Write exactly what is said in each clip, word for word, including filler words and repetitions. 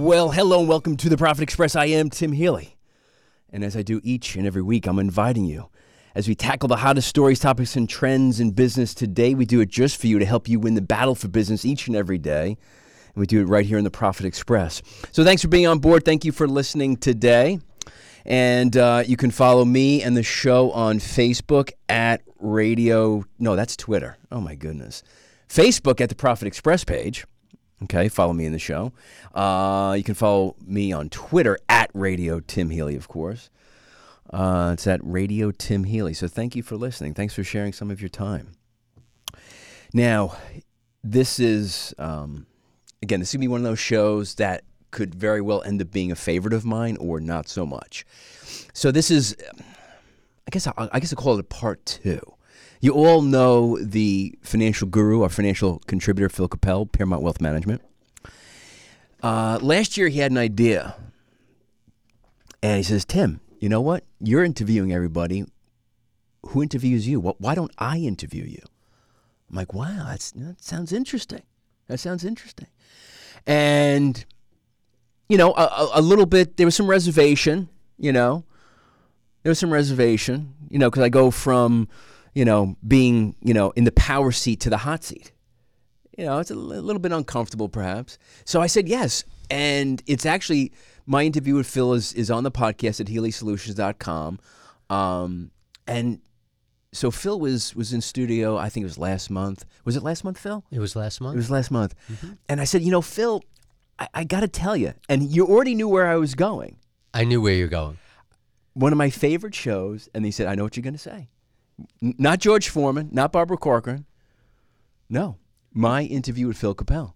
Well, hello and welcome to the Profit Express. I am Tim Healy. And as I do each and every week, I'm inviting you as we tackle the hottest stories, topics, and trends in business today. We do it just for you to help you win the battle for business each and every day. And we do it right here in the Profit Express. So thanks for being on board. Thank you for listening today. And uh, you can follow me and the show on Facebook at Radio. No, that's Twitter. Oh, my goodness. Facebook at the Profit Express page. Okay, follow me in the show. Uh, you can follow me on Twitter at Radio Tim Healy, of course. Uh, it's at Radio Tim Healy. So thank you for listening. Thanks for sharing some of your time. Now, this is, um, again, this is going to be one of those shows that could very well end up being a favorite of mine or not so much. So this is, I guess, I, I guess I'll call it a part two. You all know the financial guru, our financial contributor, Phil Capel, Paramount Wealth Management. Uh, last year, he had an idea. And he says, Tim, you know what? You're interviewing everybody. Who interviews you? Why don't I interview you? I'm like, wow, that's, that sounds interesting. That sounds interesting. And, you know, a, a little bit, there was some reservation, you know. There was some reservation, you know, because I go from... you know, being, you know, in the power seat to the hot seat. You know, it's a little bit uncomfortable perhaps. So I said yes. And it's actually, my interview with Phil is, is on the podcast at Healy Solutions dot com. Um, and so Phil was, was in studio, I think it was last month. Was it last month, Phil? It was last month. It was last month. Mm-hmm. And I said, you know, Phil, I, I got to tell you, and you already knew where I was going. I knew where you're going. One of my favorite shows, and he said, I know what you're going to say. Not George Foreman, not Barbara Corcoran. No, my interview with Phil Capel.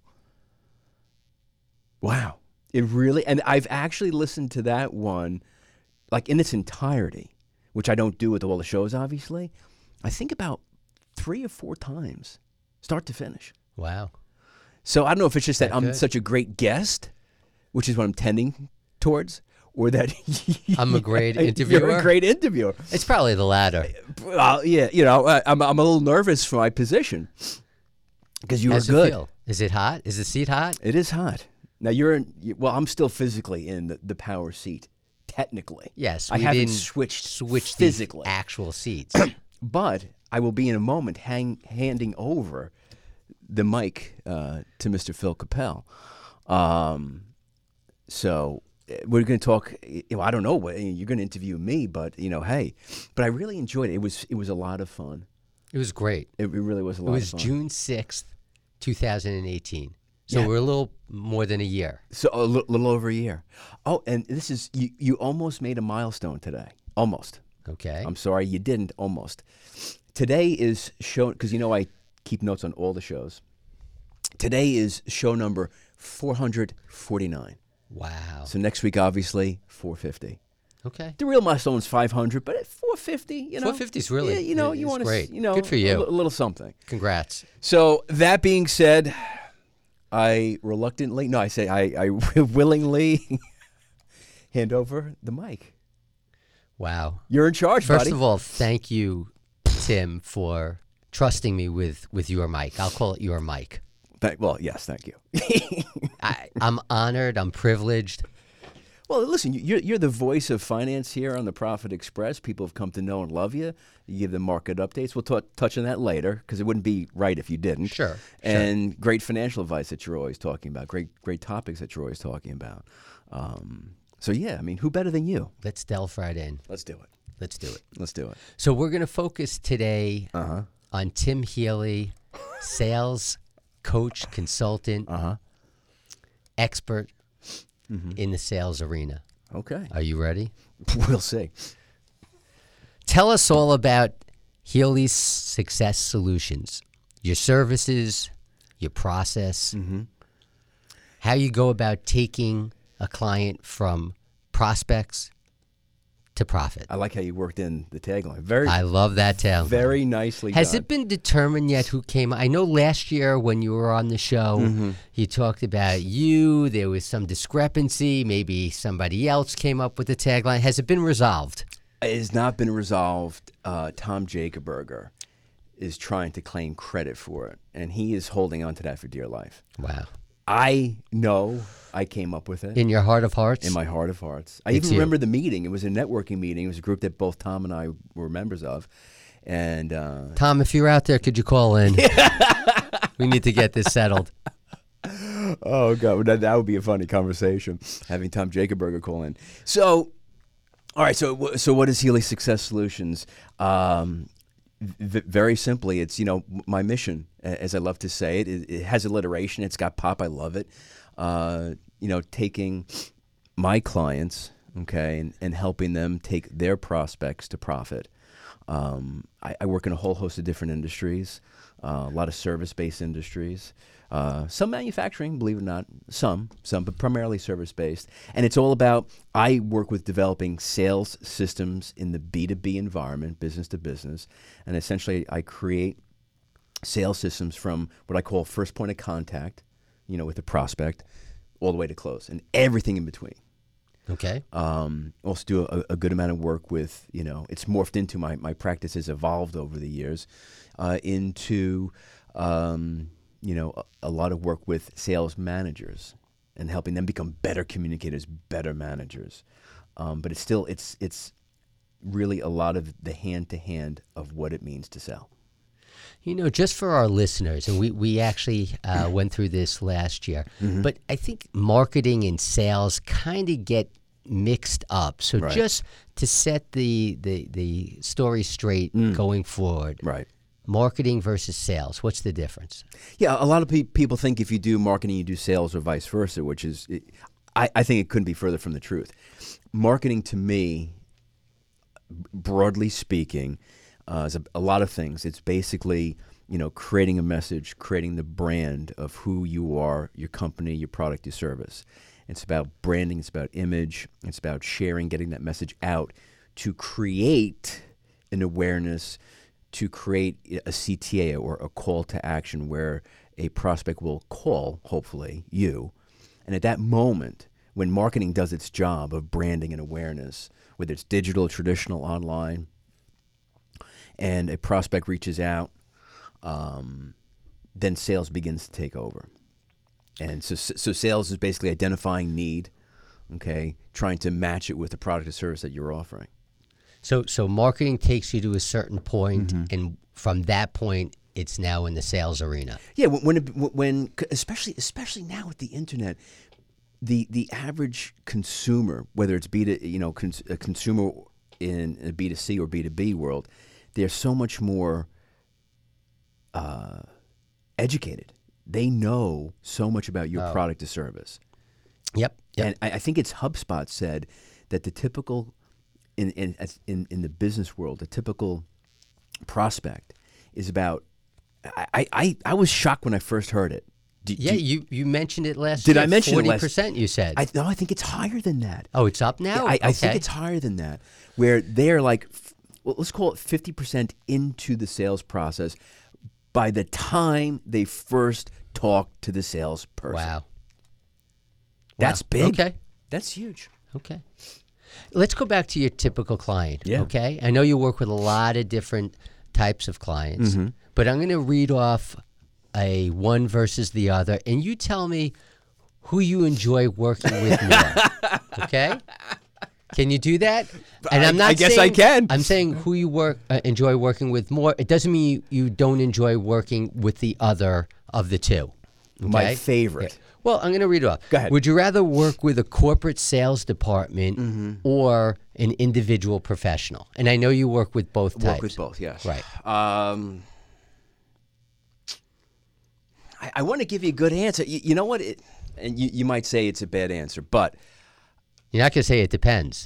Wow. It really, and I've actually listened to that one like in its entirety, which I don't do with all the shows, obviously. I think about three or four times, start to finish. Wow. So I don't know if it's just that, that I'm good. such a great guest, which is what I'm tending towards, or that I'm a great interviewer. You're a great interviewer. It's probably the latter. Well, yeah, you know, I, I'm I'm a little nervous for my position because you How's were good. It feel? Is it hot? Is the seat hot? It is hot. Now you're in. Well, I'm still physically in the, the power seat, technically. Yes, I we haven't didn't switched switch physically the actual seats. But I will be in a moment hang, handing over the mic uh, to Mister Phil Capel. Um, so. We're going to talk. You know, I don't know what you're going to interview me, but you know, hey. But I really enjoyed it. It was it was a lot of fun. It was great. It, it really was a lot. It was of fun. June sixth, two thousand eighteen. So Yeah. we're a little more than a year. So a l- little over a year. Oh, and this is you. You almost made a milestone today. Almost. Okay. I'm sorry, you didn't. Almost. Today is show because you know I keep notes on all the shows. Today is show number four hundred forty-nine. Wow. So next week, obviously, four fifty. Okay. The real milestone is five hundred, but at four fifty, you know. four fifty is really, yeah, you know, is you want great. to, you know, good for you. A, a little something. Congrats. So that being said, I reluctantly, no, I say I, I willingly hand over the mic. Wow. You're in charge, First buddy. of all, thank you, Tim, for trusting me with, with your mic. I'll call it your mic. Thank, well, yes, thank you. I, I'm honored. I'm privileged. Well, listen, you're, you're the voice of finance here on the Profit Express. People have come to know and love you. You give them market updates. We'll t- touch on that later because it wouldn't be right if you didn't. Sure. And sure. Great financial advice that you're always talking about. Great, great topics that you're always talking about. Um, so, yeah, I mean, who better than you? Let's delve right in. Let's do it. Let's do it. Let's do it. So we're going to focus today uh-huh. on Tim Healy, sales coach, consultant, uh-huh. expert mm-hmm. in the sales arena. Okay. Are you ready? We'll see. Tell us all about Healy's Success Solutions, your services, your process, mm-hmm. how you go about taking a client from prospects to profit. I like how you worked in the tagline. Very, I love that tagline. Very nicely Has done. it been determined yet who came? I know last year when you were on the show, mm-hmm. you talked about you. There was some discrepancy. Maybe somebody else came up with the tagline. Has it been resolved? It has not been resolved. Uh, Tom Jacoberger is trying to claim credit for it, and he is holding on to that for dear life. Wow. I know I came up with it. In your heart of hearts? In my heart of hearts. I It's even you. remember the meeting. It was a networking meeting. It was a group that both Tom and I were members of. And uh, Tom, if you're out there, could you call in? We need to get this settled. oh, God, that, that would be a funny conversation, having Tom Jacobberger call in. So, all right, so so what is Healy Success Solutions? Um, v- very simply, it's, you know, my mission, as I love to say it. It, it has alliteration. It's got pop. I love it. Uh, you know, taking my clients, okay, and, and helping them take their prospects to profit. Um, I, I work in a whole host of different industries, uh, a lot of service-based industries, uh, some manufacturing, believe it or not, some, some, but primarily service-based. And it's all about, I work with developing sales systems in the B two B environment, business to business, and essentially I create sales systems from what I call first point of contact, you know, with the prospect, all the way to close, and everything in between. Okay. Um, also do a, a good amount of work with, you know, it's morphed into my, my practice has evolved over the years uh, into, um, you know, a, a lot of work with sales managers and helping them become better communicators, better managers. Um, but it's still, it's it's really a lot of the hand-to-hand of what it means to sell. You know, just for our listeners, and we, we actually uh, went through this last year, Mm-hmm. but I think marketing and sales kind of get mixed up. So Right. just to set the, the, the story straight going forward, Right. marketing versus sales, what's the difference? Yeah, a lot of pe- people think if you do marketing, you do sales or vice versa, which is, it, I, I think it couldn't be further from the truth. Marketing to me, broadly speaking, uh, is a, a lot of things. It's basically, you know, creating a message, creating the brand of who you are, your company, your product, your service. It's about branding, it's about image, it's about sharing, getting that message out to create an awareness, to create a C T A or a call to action where a prospect will call, hopefully, you. And at that moment, when marketing does its job of branding and awareness, whether it's digital, traditional, online, and a prospect reaches out, um, then sales begins to take over. And so, so sales is basically identifying need, okay, trying to match it with the product or service that you're offering. So so marketing takes you to a certain point, Mm-hmm. and from that point, it's now in the sales arena. Yeah, when, when, it- when especially especially now with the internet, the the average consumer, whether it's B to you know cons, a consumer in a B to C or B to B world, they're so much more uh, educated. They know so much about your Oh. product or service. Yep. Yep. And I, I think it's HubSpot said that the typical in in in in the business world, the typical prospect is about. I I, I was shocked when I first heard it. Do- yeah, do- you, you mentioned it last Did year. I mention it forty last- percent you said. I no, I think it's higher than that. oh, it's up now? I, I think Okay. it's higher than that, where they're like, f- well, let's call it fifty percent into the sales process by the time they first talk to the salesperson. Wow. That's Wow. big. Okay. That's huge. Okay. Let's go back to your typical client. Yeah. Okay. I know you work with a lot of different types of clients, Mm-hmm. but I'm going to read off a one versus the other, and you tell me who you enjoy working with more. Okay. Can you do that? And I- I'm not I guess I saying- can. I'm saying who you work uh, enjoy working with more. It doesn't mean you, you don't enjoy working with the other of the two. My Okay? favorite. Well, I'm going to read it off. Go ahead. Would you rather work with a corporate sales department Mm-hmm. or an individual professional? And I know you work with both types. Work with both, yes. Right. Um, I, I want to give you a good answer. You, you know what? It, and you, you might say it's a bad answer, but You're not going to say it depends.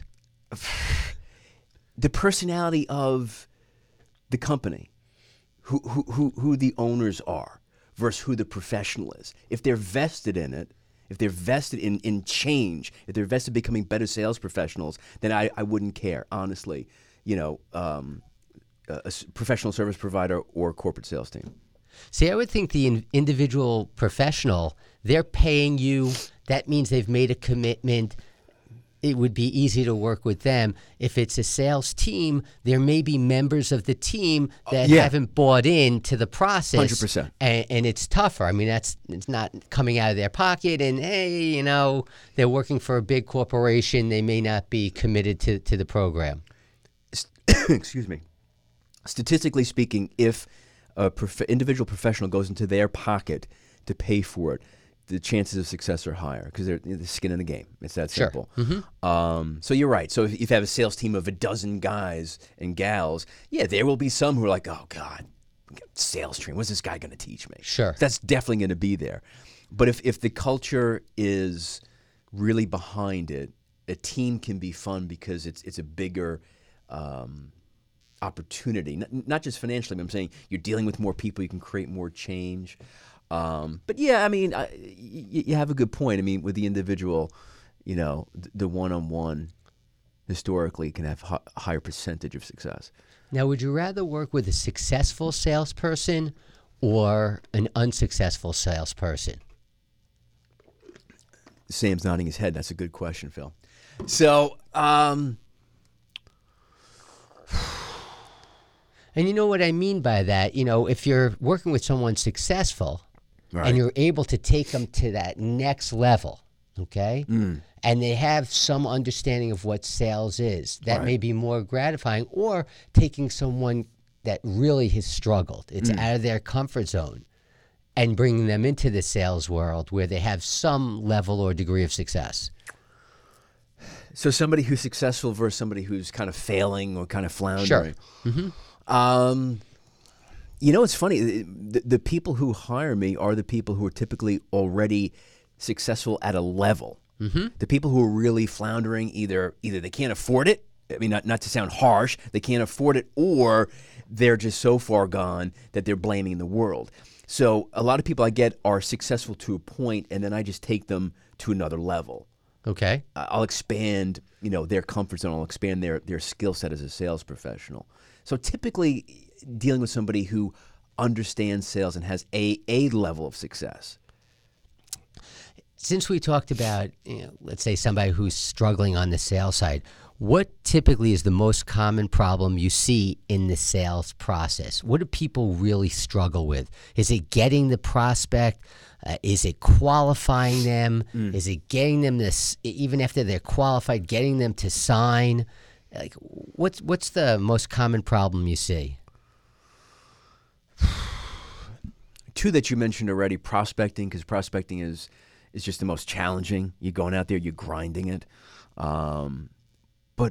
the personality of the company, who, who, who, who the owners are versus who the professional is. If they're vested in it, if they're vested in, in change, if they're vested in becoming better sales professionals, then I, I wouldn't care, honestly. You know, um, a, a s- professional service provider or corporate sales team. See, I would think the in- individual professional, they're paying you. That means they've made a commitment. it would be easy to work with them. If it's a sales team, there may be members of the team that yeah. haven't bought into the process. one hundred percent. And, and it's tougher. I mean, that's it's not coming out of their pocket. And, hey, you know, they're working for a big corporation. They may not be committed to, to the program. Excuse me. Statistically speaking, if a prof- individual professional goes into their pocket to pay for it, the chances of success are higher because they're the skin in the game. It's that Sure. simple. Mm-hmm. Um, so you're right. So if, if you have a sales team of a dozen guys and gals, yeah, there will be some who are like, oh, God, sales training, what's this guy going to teach me? Sure. That's definitely going to be there. But if, if the culture is really behind it, a team can be fun because it's it's a bigger um, opportunity, not, not just financially, but I'm saying you're dealing with more people, you can create more change. Um, but yeah, I mean, I, you, you have a good point. I mean, with the individual, you know, the, the one-on-one historically can have a higher percentage of success. Now, would you rather work with a successful salesperson or an unsuccessful salesperson? Sam's nodding his head. That's a good question, Phil. So, um, and you know what I mean by that? You know, if you're working with someone successful, right. and you're able to take them to that next level, okay? Mm. And they have some understanding of what sales is. That Right. may be more gratifying. Or taking someone that really has struggled, it's Mm. out of their comfort zone, and bringing them into the sales world where they have some level or degree of success. So somebody who's successful versus somebody who's kind of failing or kind of floundering. Sure. Mm-hmm. Um, you know, it's funny. The, the people who hire me are the people who are typically already successful at a level. Mm-hmm. The people who are really floundering, either either they can't afford it. I mean, not, not to sound harsh, they can't afford it, or they're just so far gone that they're blaming the world. So a lot of people I get are successful to a point, and then I just take them to another level. Okay. I'll expand, you know, their comfort zone. I'll expand their their skill set as a sales professional. So typically, dealing with somebody who understands sales and has a a level of success. Since we talked about, you know, let's say somebody who's struggling on the sales side, what typically is the most common problem you see in the sales process? What do people really struggle with? Is it getting the prospect? Uh, is it qualifying them? Mm. Is it getting them to, even after they're qualified, getting them to sign? Like, what's what's the most common problem you see? Two that you mentioned already: prospecting, because prospecting is is just the most challenging. You're going out there, you're grinding it. Um, but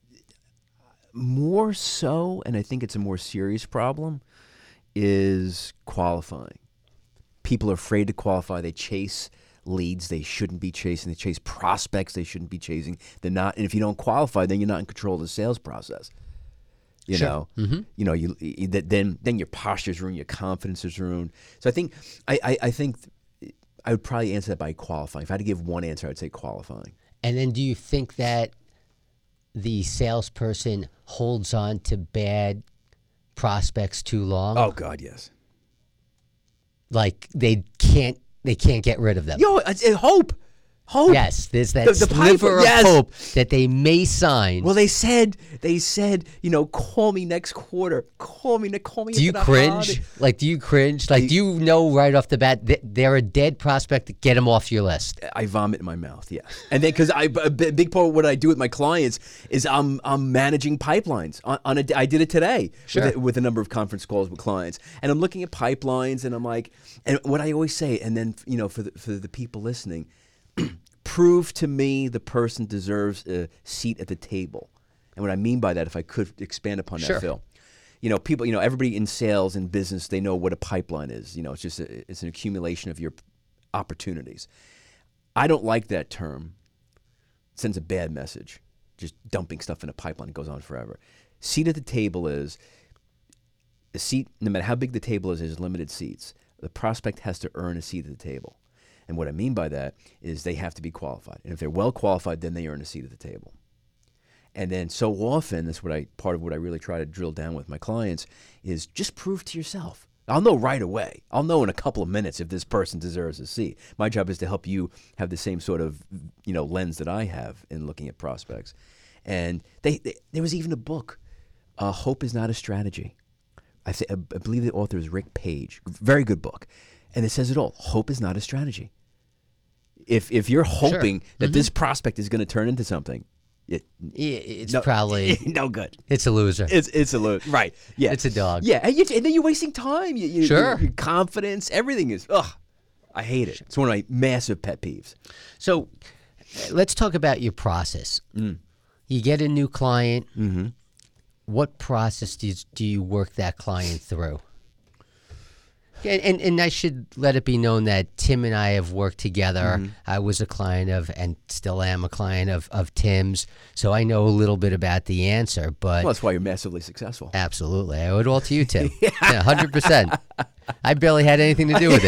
more so, and I think it's a more serious problem, is qualifying. People are afraid to qualify. They chase leads they shouldn't be chasing. They chase prospects they shouldn't be chasing. They're not, and if you don't qualify, then you're not in control of the sales process. You sure. know, mm-hmm. you know, you, you then then your posture's ruined, your confidence is ruined. So I think I, I, I think I would probably answer that by qualifying. If I had to give one answer, I'd say qualifying. And then, do you think that the salesperson holds on to bad prospects too long? Oh God, yes. Like they can't they can't get rid of them. Yo, I, I hope. Hope. Yes, there's that The- the sliver pipe- of yes. hope that they may sign. Well, they said they said you know, call me next quarter. Call me, call me. do you into the cringe? holiday. Like, do you cringe? Like, You- do you know right off the bat that they're a dead prospect? Get them off your list. I vomit in my mouth, yeah. And then because I a b- big part of what I do with my clients is I'm I'm managing pipelines. On, on a, I did it today Sure. with, a, with a number of conference calls with clients, and I'm looking at pipelines, and I'm like, and what I always say, and then you know, for the, for the people listening, prove to me the person deserves a seat at the table. And what I mean by that, if I could expand upon Sure. that, Phil. You know, people, you know, everybody in sales and business, they know what a pipeline is. You know, it's just a, it's an accumulation of your opportunities. I don't like that term. It sends a bad message. Just dumping stuff in a pipeline, it goes on forever. Seat at the table is a seat, no matter how big the table is, there's limited seats. The prospect has to earn a seat at the table. And what I mean by that is they have to be qualified. And if they're well qualified, then they earn a seat at the table. And then so often, that's what I part of what I really try to drill down with my clients is just prove to yourself. I'll know right away. I'll know in a couple of minutes if this person deserves a seat. My job is to help you have the same sort of, you know, lens that I have in looking at prospects. And they, they there was even a book, uh, Hope is Not a Strategy. I, th- I believe the author is Rick Page. Very good book. And it says it all. Hope is not a strategy. If if you're hoping Sure. that Mm-hmm. this prospect is going to turn into something, it, Yeah, it's no, probably no good. it's a loser. It's it's a load. Right. Yeah. It's a dog. Yeah. And, you, and then you're wasting time. You, you, Sure. Your, your confidence, everything is, ugh. I hate it. It's one of my massive pet peeves. So uh, let's talk about your process. Mm. You get a new client. Mm-hmm. What process do you, do you work that client through? And, and and I should let it be known that Tim and I have worked together. Mm-hmm. I was a client of, and still am a client of, of Tim's, so I know a little bit about the answer. But Well, that's why you're massively successful. absolutely, I owe it all to you, Tim. Yeah, one hundred percent. I barely had anything to do with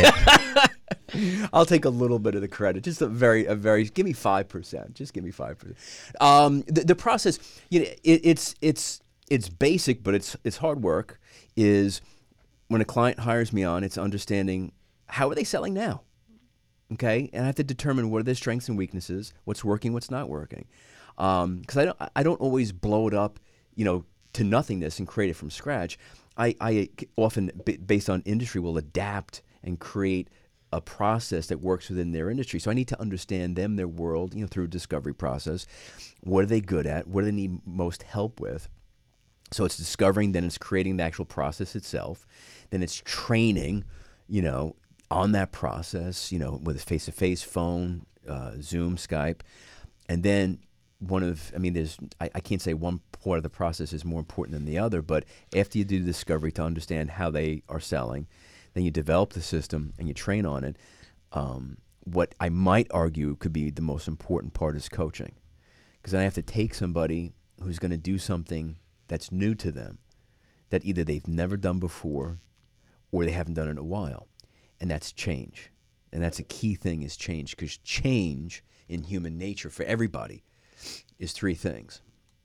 it. I'll take a little bit of the credit. Just a very, a very. Give me five percent. Just give me five percent. Um, the, the process, you know, it, it's it's it's basic, but it's it's hard work. Is when a client hires me on, it's understanding how are they selling now, okay? And I have to determine what are their strengths and weaknesses, what's working, what's not working, because um, I don't I don't always blow it up, you know, to nothingness and create it from scratch. I, I often, b- based on industry, will adapt and create a process that works within their industry. So I need to understand them, their world, you know, through a discovery process. What are they good at? What do they need most help with? So it's discovering, then it's creating the actual process itself. Then it's training, you know, on that process, you know, with a face-to-face, phone, uh, Zoom, Skype. And then one of, I mean, there's, I, I can't say one part of the process is more important than the other, but after you do the discovery to understand how they are selling, then you develop the system and you train on it. Um, what I might argue could be the most important part is coaching. Because then I have to take somebody who's going to do something that's new to them, that either they've never done before or they haven't done it in a while. And that's change. And that's a key thing is change, because change in human nature for everybody is three things.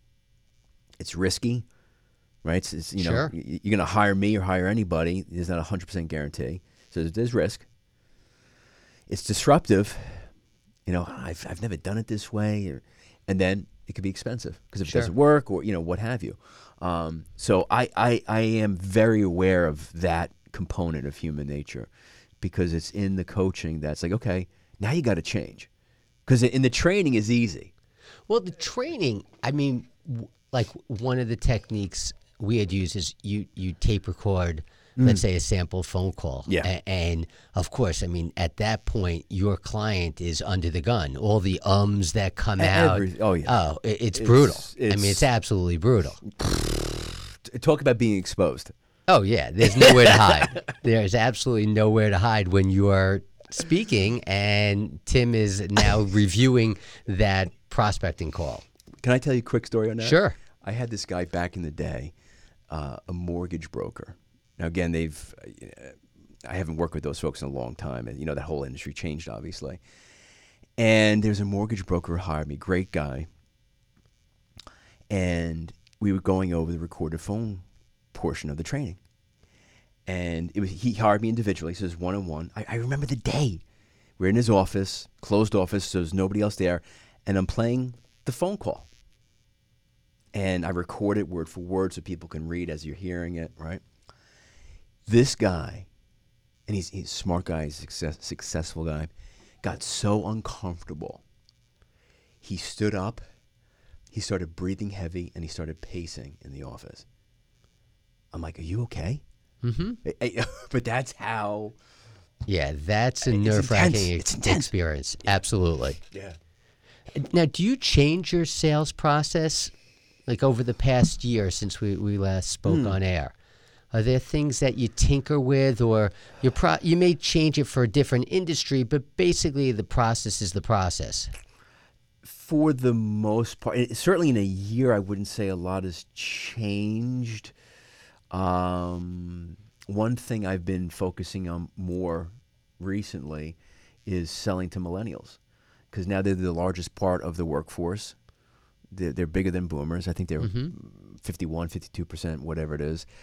It's risky, right? It's, it's, you know, Sure. y- you're going to hire me or hire anybody. There's not a one hundred percent guarantee. So there's, there's risk. It's disruptive. You know, I've, I've never done it this way. Or, and then it could be expensive because if Sure. it doesn't work or, you know, what have you. Um, so I, I, I am very aware of that component of human nature, because it's in the coaching that's like, okay, now you got to change. Because in the training is easy. Well, the training, I mean, w- like one of the techniques we had used is you, you tape record, let's say, a sample phone call. Yeah. A- and of course, I mean, at that point, your client is under the gun. All the ums that come out. Every- oh, yeah. Oh, it, it's, It's- brutal. I it's- mean, it's absolutely brutal. Talk about being exposed. Oh, yeah. There's nowhere to hide. There's absolutely nowhere to hide when you are speaking, and Tim is now reviewing that prospecting call. Can I tell you a quick story on that? Sure. I had this guy back in the day, uh, a mortgage broker. Now, again, they've, uh, I haven't worked with those folks in a long time. And, you know, that whole industry changed, obviously. And there's a mortgage broker who hired me, great guy. And we were going over the recorded phone portion of the training. And it was, he hired me individually, so it was one-on-one. I, I remember the day. We're in his office, closed office, so there's nobody else there. And I'm playing the phone call. And I record it word for word so people can read as you're hearing it, right? This guy, and he's, he's a smart guy, he's a success, successful guy, got so uncomfortable. He stood up, he started breathing heavy, and he started pacing in the office. I'm like, are you okay? Mm-hmm. But that's how... Yeah, that's a It's nerve-wracking intense. ex- It's intense. experience. Absolutely. Yeah. Now, do you change your sales process, like over the past year since we, we last spoke on air? Are there things that you tinker with, or you pro- you may change it for a different industry, but basically the process is the process? For the most part, it- certainly in a year, I wouldn't say a lot has changed. Um, one thing I've been focusing on more recently is selling to millennials, because now they're the largest part of the workforce. They're, they're bigger than boomers. I think they're fifty-one, fifty-two percent, whatever it is.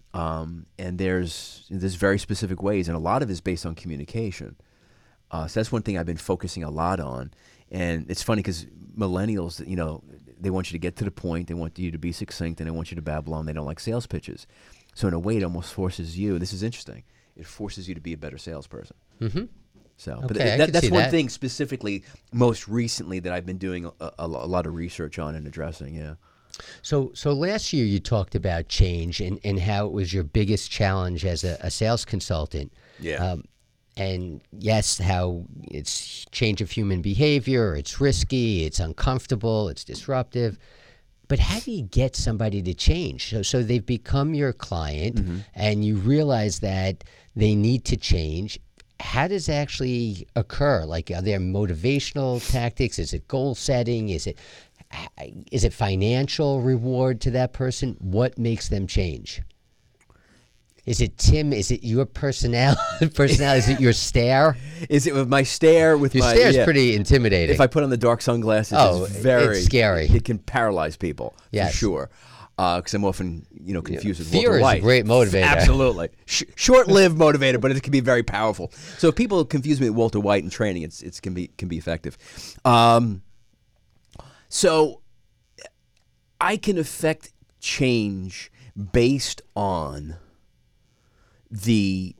Um, and there's there's very specific ways, and a lot of it is based on communication. Uh, so that's one thing I've been focusing a lot on. And it's funny because millennials, you know, they want you to get to the point, they want you to be succinct, and they want you to babble on. They don't like sales pitches. So in a way, it almost forces you, this is interesting, it forces you to be a better salesperson. Mm-hmm. So, Okay, but I th- can that's see one that. thing specifically, most recently, that I've been doing a, a, a lot of research on and addressing, yeah. So, so last year you talked about change and, and how it was your biggest challenge as a, a sales consultant. Yeah. Um, and yes, how it's change of human behavior, it's risky, it's uncomfortable, it's disruptive. But how do you get somebody to change? So, so they've become your client Mm-hmm. and you realize that they need to change. How does that actually occur? Like, are there motivational tactics? Is it goal setting? Is it is it financial reward to that person? What makes them change? Is it Tim? Is it your personality? personality? Is it your stare? Is it with my stare? With Your my stare is yeah. pretty intimidating. If I put on the dark sunglasses, Oh, it's very it's scary. It can paralyze people, Yes. for sure. Because I'm often, you know, confused with Fear Walter is a White. great motivator. Absolutely, Sh- short-lived motivator, but it can be very powerful. So if people confuse me with Walter White in training, it's it's can be can be effective. Um, so I can affect change based on the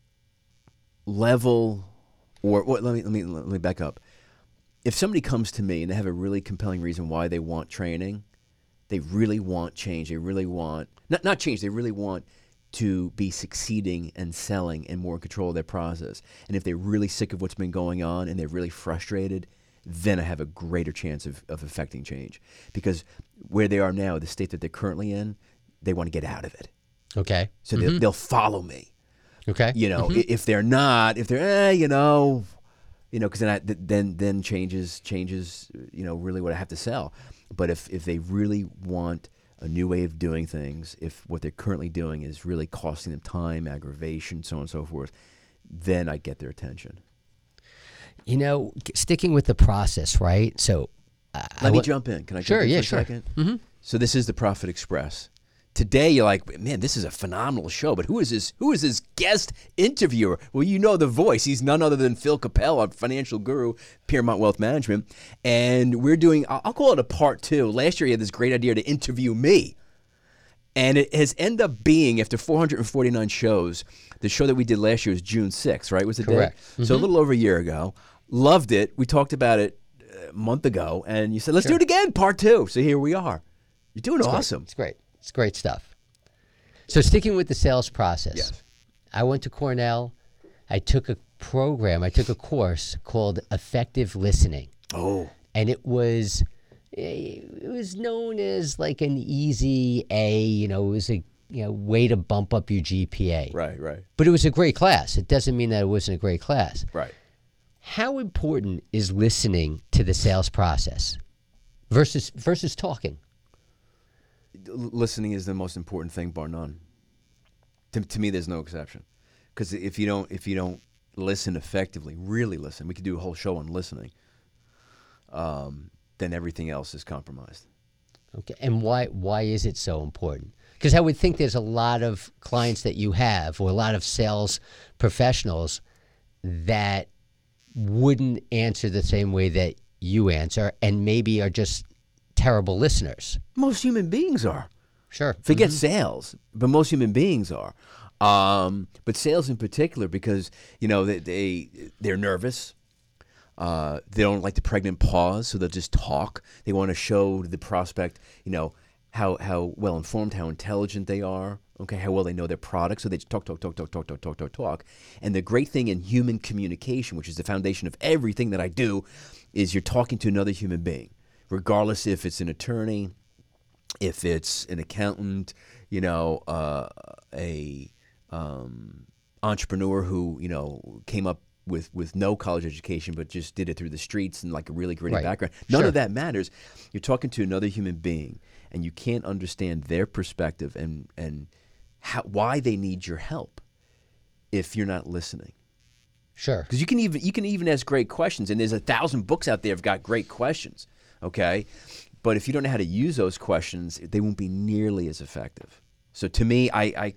level, or what? Let me let me let me back up. If somebody comes to me and they have a really compelling reason why they want training, they really want change. They really want not not change. They really want to be succeeding and selling and more in control of their process. And if they're really sick of what's been going on and they're really frustrated, then I have a greater chance of, of affecting change. Because where they are now, the state that they're currently in, they want to get out of it. Okay. So they'll, they'll follow me. Okay. You know, i if they're not, if they're, eh, you know, you know, because then, I, th- then then changes changes, you know, really what I have to sell. But if if they really want a new way of doing things, if what they're currently doing is really costing them time, aggravation, so on and so forth, then I get their attention. You know, g- sticking with the process, right? So, uh, I Let me wa- jump in. Can I Sure, jump in yeah, for a sure. second? Mm-hmm. So this is the Profit Express. Today you're like, man, this is a phenomenal show, but who is this who is this guest interviewer? Well, you know the voice. He's none other than Phil Capel, our financial guru, Piermont Wealth Management. And we're doing, I'll I'll call it a part two. Last year he had this great idea to interview me. And it has ended up being, after four hundred forty-nine shows, the show that we did last year was June sixth, right? Was the Correct. day? So a little over a year ago. Loved it. We talked about it a month ago, and you said, let's do it again, part two. So here we are. You're doing awesome. It's great. It's great stuff. So, sticking with the sales process, Yes. I went to Cornell. I took a program, I took a course called Effective Listening. Oh. And it was it was known as like an easy A, you know, it was a you know way to bump up your G P A. Right, right, But it was a great class. It doesn't mean that it wasn't a great class. right. How important is listening to the sales process versus versus talking? L- Listening is the most important thing, bar none. To, to me, there's no exception. Because if you don't, if you don't listen effectively, really listen, we could do a whole show on listening. Um, then everything else is compromised. Okay, and why why is it so important? Because I would think there's a lot of clients that you have, or a lot of sales professionals that wouldn't answer the same way that you answer, and maybe are just terrible listeners. Most human beings are. Sure. Forget sales, but most human beings are. Um, but sales in particular, because you know they, they they're nervous. Uh, they don't like the pregnant pause, so they'll just talk. They want to show the prospect, you know, how how well informed, how intelligent they are. Okay, how well they know their product. So they just talk, talk, talk, talk, talk, talk, talk, talk, talk. And the great thing in human communication, which is the foundation of everything that I do, is you're talking to another human being, regardless if it's an attorney, if it's an accountant, you know, uh, a um, entrepreneur who, you know, came up with, with no college education but just did it through the streets and like a really gritty Right. background. None Sure. of that matters. You're talking to another human being, and you can't understand their perspective and and how, why they need your help if you're not listening. Sure. Because you can even you can even ask great questions, and there's a thousand books out there have got great questions. Okay, but if you don't know how to use those questions, they won't be nearly as effective. So to me, I I,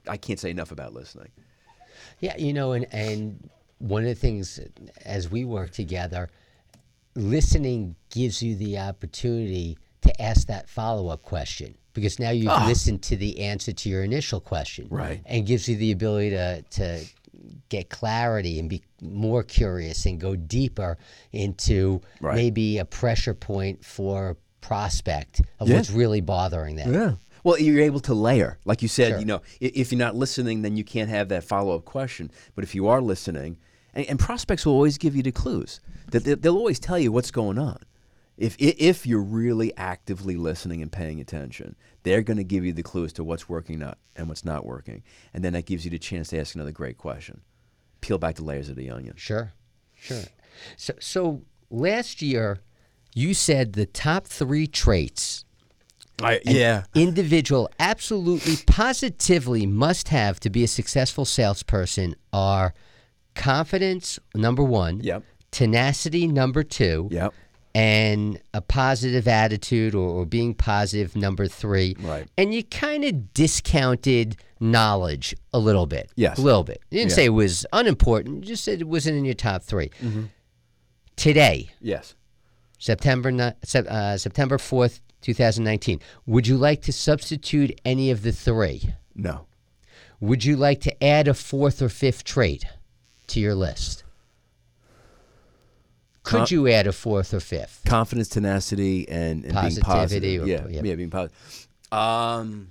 I can't say enough about listening. Yeah, you know, and, and one of the things as we work together, listening gives you the opportunity to ask that follow-up question, because now you've oh. listened to the answer to your initial question. Right. And gives you the ability to, to get clarity and be more curious and go deeper into right. maybe a pressure point for prospect of yeah. what's really bothering them. Yeah. Well, you're able to layer. Like you said, Sure. you know, if you're not listening, then you can't have that follow-up question. But if you are listening, and, and prospects will always give you the clues. That they, they'll always tell you what's going on. If if you're really actively listening and paying attention, they're going to give you the clues to what's working not, and what's not working. And then that gives you the chance to ask another great question. Peel back the layers of the onion. Sure, sure. So, so last year, you said the top three traits I, yeah. an individual absolutely positively must have to be a successful salesperson are confidence, number one, Yep. tenacity, number two, Yep. and a positive attitude or, or being positive, number three. Right. And you kind of discounted knowledge a little bit. Yes. A little bit. You didn't Yeah. say it was unimportant. You just said it wasn't in your top three. Mm-hmm. Today, Yes. September ni- Sep- uh, September fourth, twenty nineteen, would you like to substitute any of the three? No. Would you like to add a fourth or fifth trait to your list? Could Con- you add a fourth or fifth? Confidence, tenacity, and, and being Positivity positive. or- yeah, yeah. yeah, being positive. Um,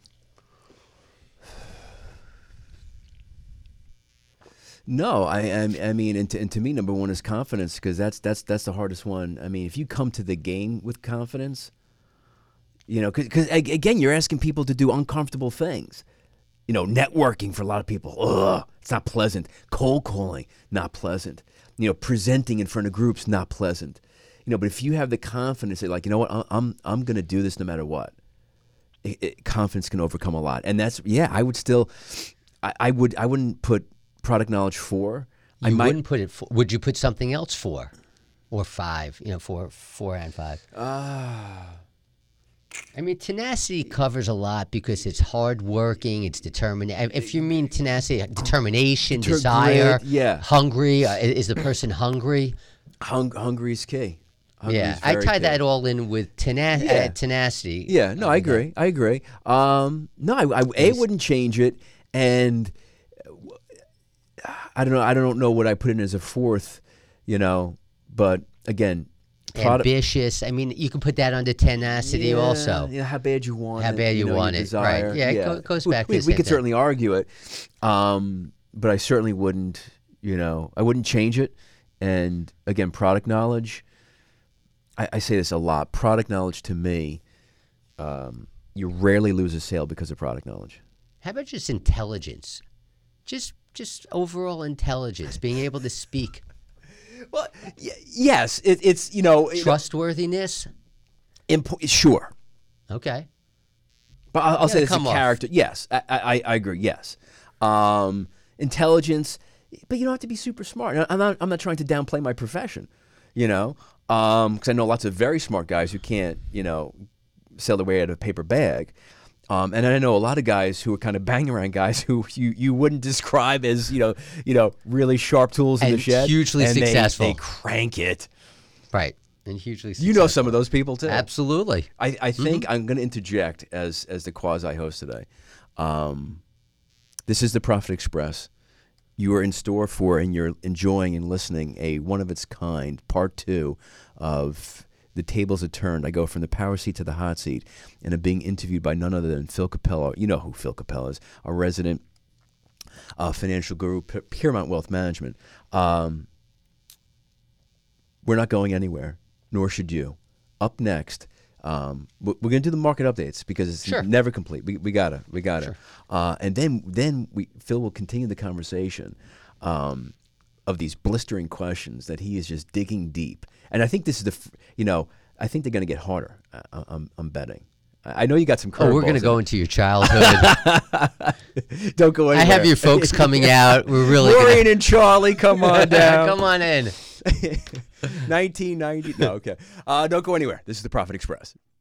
no, I, I, I mean, and to, and to me, number one is confidence, because that's that's that's the hardest one. I mean, if you come to the game with confidence, you know, because again, you're asking people to do uncomfortable things. You know, networking for a lot of people, ugh, it's not pleasant. Cold calling, not pleasant. You know, presenting in front of groups, not pleasant. You know, but if you have the confidence, that like, you know what, I'm I'm going to do this no matter what. It, it, confidence can overcome a lot, and that's yeah. I would still, I, I would I wouldn't put product knowledge four. You I might, wouldn't put it. For, would you put something else four, or five? You know, four, four and five. Ah. I mean, tenacity covers a lot because it's hardworking, it's determined. If you mean tenacity, determination, Deter- desire, grit, yeah. hungry, uh, is the person hungry? Hung, hungry is key. Hungry yeah, is I very tie key. that all in with tena- Yeah. uh, tenacity. Yeah, no, I agree. I agree. Um, no, I, I a wouldn't change it, and I don't know. I don't know what I put in as a fourth, you know. But again, product, ambitious. I mean, you can put that under tenacity yeah, also. Yeah, how bad you want How it. bad you, know, want your it. desire. Right. Yeah, yeah. it go, goes we, back we, to the we same could thing. certainly argue it, um, but I certainly wouldn't. You know, I wouldn't change it. And again, product knowledge. I, I say this a lot. Product knowledge to me, um, you rarely lose a sale because of product knowledge. How about just intelligence? Just just overall intelligence, being able to speak. Well, y- yes, it, it's you know Trustworthiness. Impo- sure, Okay. but I'll, I'll say gotta it's a come off. character. Yes, I, I, I agree. Yes, um, intelligence, but you don't have to be super smart. I'm not. I'm not trying to downplay my profession, you know, because um, I know lots of very smart guys who can't, you know, sell their way out of a paper bag. Um, and I know a lot of guys who are kind of bang around guys who you, you wouldn't describe as, you know, you know, really sharp tools in And the shed. hugely and they- successful. They crank it. Right. And hugely successful. You know some of those people too. Absolutely. I, I think I'm going to interject as as the quasi-host today. Um, this is the Profit Express. You are in store for, and you're enjoying and listening, a one-of-its-kind part two of The Tables Have Turned. I go from the power seat to the hot seat, and I'm being interviewed by none other than Phil Capello. You know who Phil Capello is, a resident uh, financial guru, P- Paramount Wealth Management. Um, we're not going anywhere, nor should you. Up next, um, we're going to do the market updates because it's Sure. never complete. We we gotta, we gotta, Sure. uh, and then then we Phil will continue the conversation um, of these blistering questions that he is just digging deep. And I think this is the, f- you know, I think they're going to get harder. I, I'm I'm betting. I I know you got some curveballs. Oh, we're going to go in into your childhood. it. Don't go anywhere. I have your folks coming out. We're really Maureen gonna... and Charlie, come on down. Come on in. nineteen ninety. No, okay. Uh, don't go anywhere. This is the Profit Express.